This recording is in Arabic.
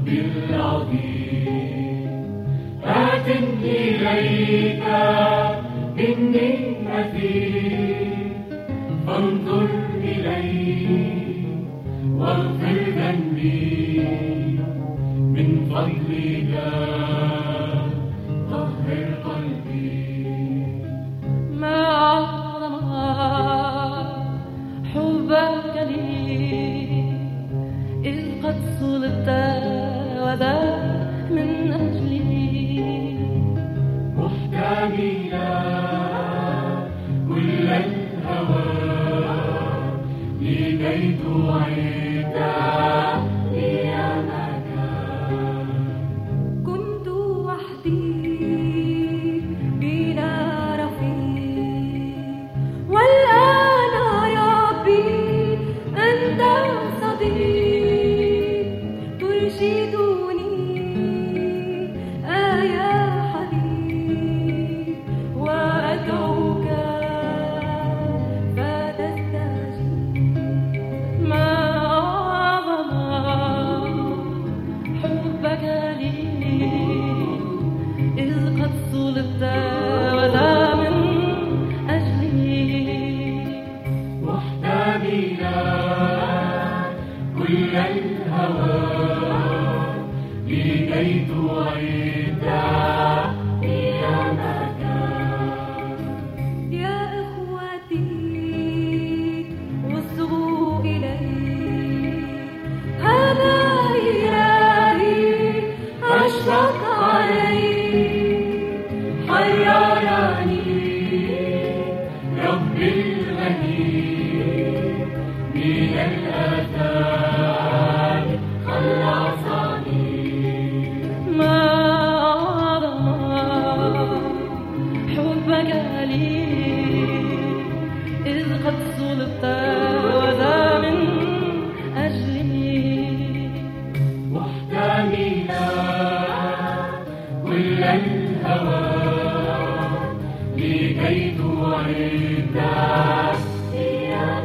ربي العظيم آت إليك إني أثيم فانظر إلي واغفر ذنبي من فضلك طهر قلبي. ما أعظم حبك لي إذ قد صلبت وذا من أجلي محتملا كل الهوى لكي تعيد لي مكان. كنت وحدي بلا رفيق والآن يا ربي أنت صديق ترشدني يا حبيب وأدعوك فتستجيب. ما أعظم حبك لي إذ قد صلبت وذا من أجلي محتملا كل الهوى لكي تعيد لي مكان. يا إخوتي وصغوا إلي هذا إلهي أشفق علي حررني ربي الغني من الآثام خلصني. ما أعظم حبك لي إذ قد صلبت وذا من أجلي محتملا كل الهوى لكي تعيد لي